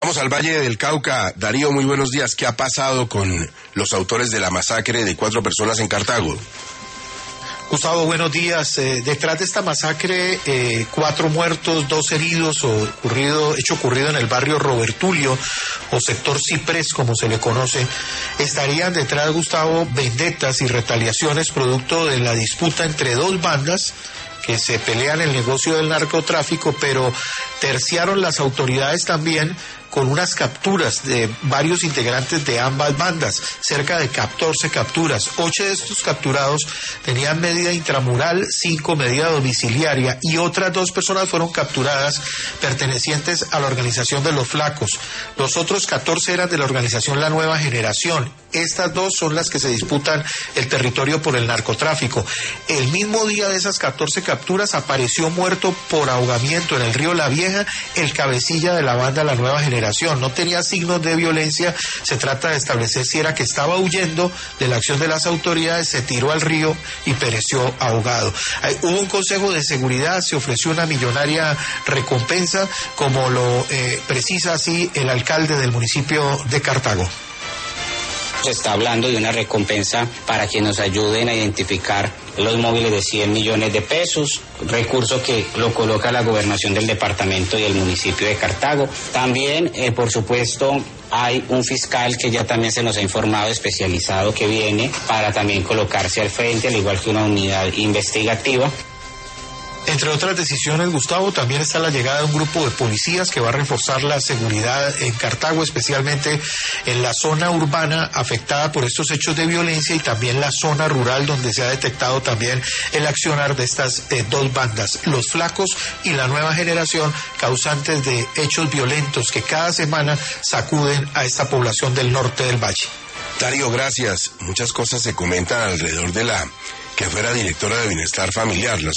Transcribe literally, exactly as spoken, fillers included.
Vamos al Valle del Cauca. Darío, muy buenos días. ¿Qué ha pasado con los autores de la masacre de cuatro personas en Cartago? Gustavo, buenos días. Eh, detrás de esta masacre, eh, cuatro muertos, dos heridos, o ocurrido, hecho ocurrido en el barrio Robertulio, o sector Ciprés, como se le conoce, estarían detrás, Gustavo, vendetas y retaliaciones producto de la disputa entre dos bandas que se pelean el negocio del narcotráfico, pero terciaron las autoridades también con unas capturas de varios integrantes de ambas bandas, cerca de catorce capturas. Ocho de estos capturados tenían medida intramural, cinco medida domiciliaria, y otras dos personas fueron capturadas pertenecientes a la organización de los Flacos. Los otros catorce eran de la organización La Nueva Generación. Estas dos son las que se disputan el territorio por el narcotráfico. El mismo día de esas catorce capturas apareció muerto por ahogamiento en el río La Vieja el cabecilla de la banda La Nueva Generación. No tenía signos de violencia. Se trata de establecer si era que estaba huyendo de la acción de las autoridades, se tiró al río y pereció ahogado. Hubo un consejo de seguridad, se ofreció una millonaria recompensa, como lo eh, precisa así el alcalde del municipio de Cartago. Se está hablando de una recompensa para que nos ayuden a identificar los móviles de cien millones de pesos, recurso que lo coloca la gobernación del departamento y el municipio de Cartago. También, eh, por supuesto, hay un fiscal que ya también se nos ha informado, especializado, que viene para también colocarse al frente, al igual que una unidad investigativa. Entre otras decisiones, Gustavo, también está la llegada de un grupo de policías que va a reforzar la seguridad en Cartago, especialmente en la zona urbana afectada por estos hechos de violencia, y también la zona rural, donde se ha detectado también el accionar de estas eh, dos bandas, los Flacos y La Nueva Generación, causantes de hechos violentos que cada semana sacuden a esta población del norte del Valle. Darío, gracias. Muchas cosas se comentan alrededor de la que fuera directora de Bienestar Familiar, la